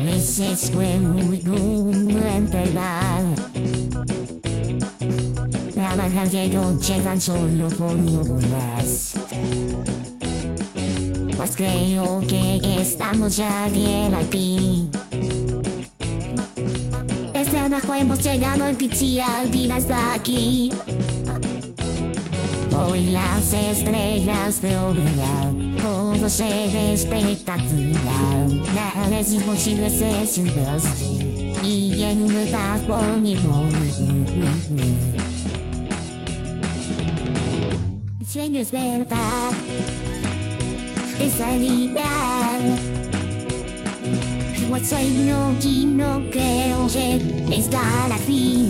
veces fue muy duro enterrar. Trabajar de noche tan solo por horas. Pues creo que estamos ya bien aquí. Desde abajo hemos llegado en pizza vida hasta aquí. Hoy las estrellas brillan, todo se ve espectacular. Nada es imposible sin Dios, y en verdad por mi el sueño es verdad, es realidad. Yo sueño y no creo estar aquí.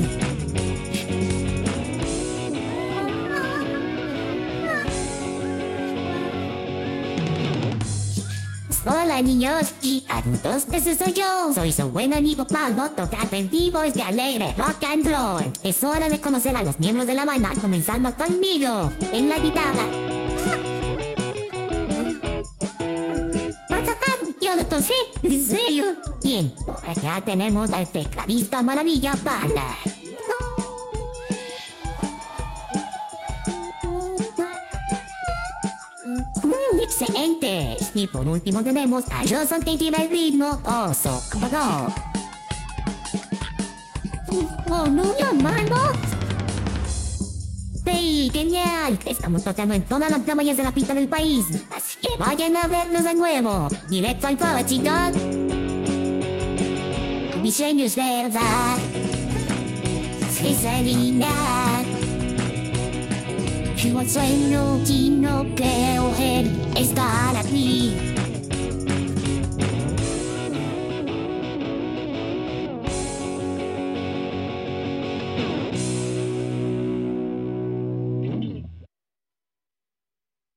Hola niños y adultos, ese soy yo. Soy su buen amigo Pablo, tocante en vivo es de alegre rock and roll. Es hora de conocer a los miembros de la banda, comenzando conmigo en la guitarra. ¿Va a tocar? Yo lo tosé, ¿en serio? Bien, por acá tenemos al tecladista Maravilla Banda. Excelente. Y por último tenemos a Johnson que tira el ritmo. Oso, ¿cómo no? Oh, no, hermano. Sí, genial. Estamos tocando en todas las cabañas de la pista del país. Así que vayan a vernos de nuevo. Directo al fuego, chicos. Mi sueño es verdad. Es realidad. Yo sueño y no creo en estar aquí.